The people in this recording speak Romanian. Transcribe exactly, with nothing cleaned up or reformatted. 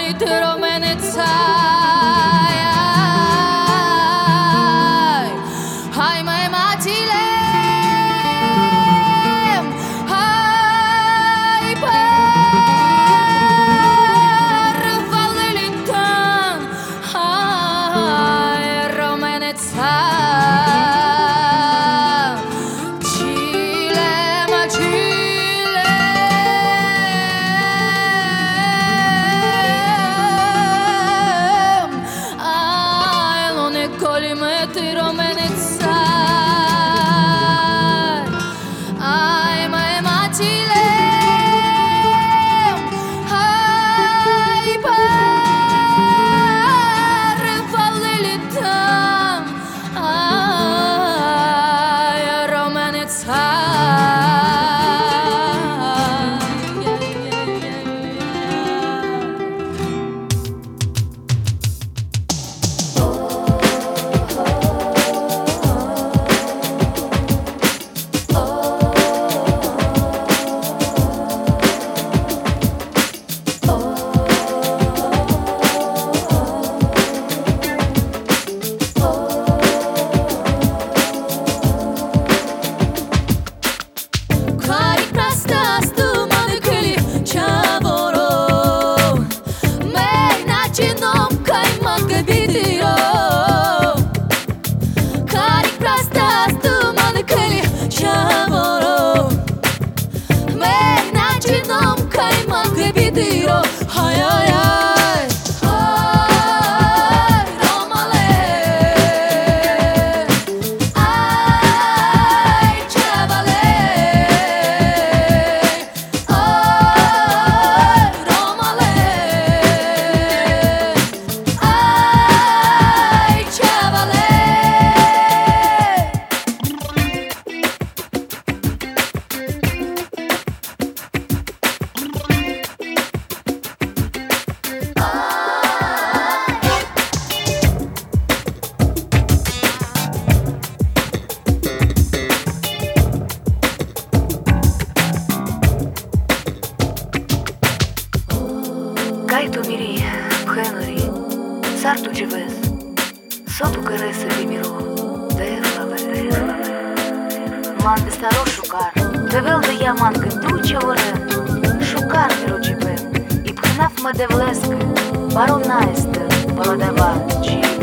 măit romeneța. Hai mai matile, hai per Vallitan, hai romeneța. Colimetti romeneța, ai mai matile, hai per Vallitan, ai romeneța. Hai, ai, ai, ai, Romale, ai, Cevale, ai, Romale, ai, Cevale. Cai tu miri, pхенори, сарту дживез, соту къресе ви миро, дефлаве, ман де старо шукар, девел да я манка труча върен, шукар миро джибен, и пхнав ма девлеске, паро наесте, баладава, джи.